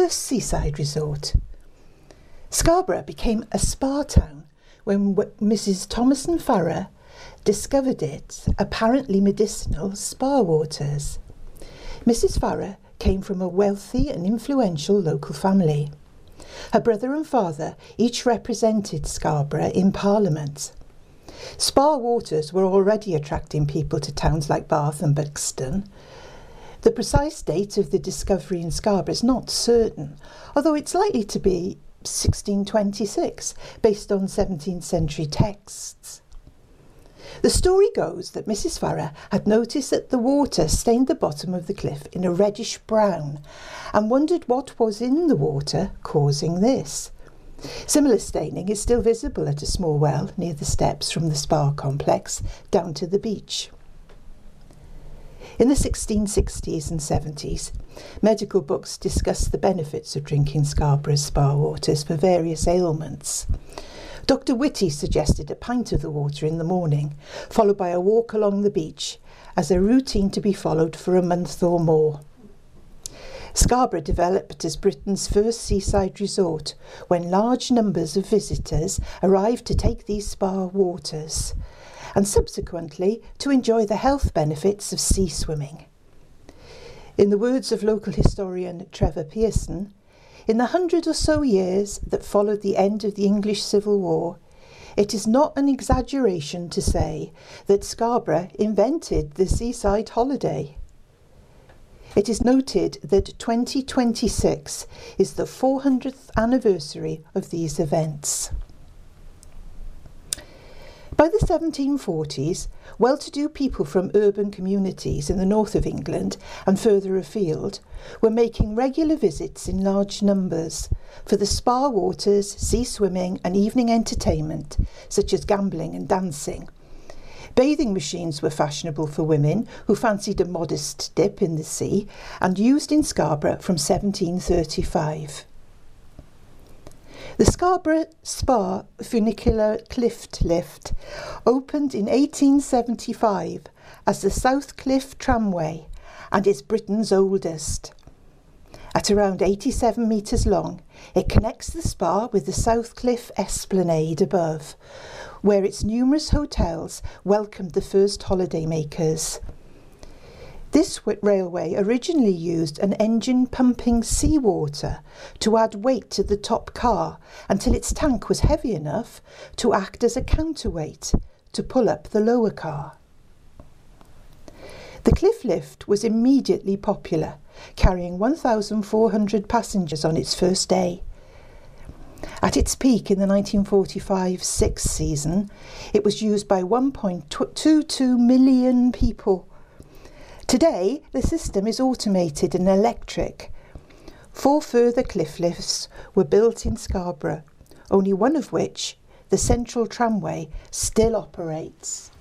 first seaside resort. Scarborough became a spa town when Mrs. Thomason Farrer discovered its apparently medicinal spa waters. Mrs. Farrer came from a wealthy and influential local family. Her brother and father each represented Scarborough in Parliament. Spa waters were already attracting people to towns like Bath and Buxton. The precise date of the discovery in Scarborough is not certain, although it's likely to be 1626, based on 17th century texts. The story goes that Mrs. Farrer had noticed that the water stained the bottom of the cliff in a reddish brown and wondered what was in the water causing this. Similar staining is still visible at a small well near the steps from the spa complex down to the beach. In the 1660s and 70s, medical books discussed the benefits of drinking Scarborough's spa waters for various ailments. Dr. Whitty suggested a pint of the water in the morning, followed by a walk along the beach, as a routine to be followed for a month or more. Scarborough developed as Britain's first seaside resort when large numbers of visitors arrived to take these spa waters, and subsequently to enjoy the health benefits of sea swimming. In the words of local historian Trevor Pearson, in the 100 or so years that followed the end of the English Civil War, it is not an exaggeration to say that Scarborough invented the seaside holiday. It is noted that 2026 is the 400th anniversary of these events. By the 1740s, well-to-do people from urban communities in the north of England and further afield were making regular visits in large numbers for the spa waters, sea swimming and evening entertainment, such as gambling and dancing. Bathing machines were fashionable for women who fancied a modest dip in the sea and used in Scarborough from 1735. The Scarborough Spa funicular cliff lift opened in 1875 as the South Cliff Tramway and is Britain's oldest. At around 87 metres long, it connects the spa with the South Cliff Esplanade above, where its numerous hotels welcomed the first holidaymakers. This railway originally used an engine pumping seawater to add weight to the top car until its tank was heavy enough to act as a counterweight to pull up the lower car. The cliff lift was immediately popular, carrying 1,400 passengers on its first day. At its peak in the 1945-6 season, it was used by 1.22 million people. Today, the system is automated and electric. 4 further cliff lifts were built in Scarborough, only one of which, the Central Tramway, still operates.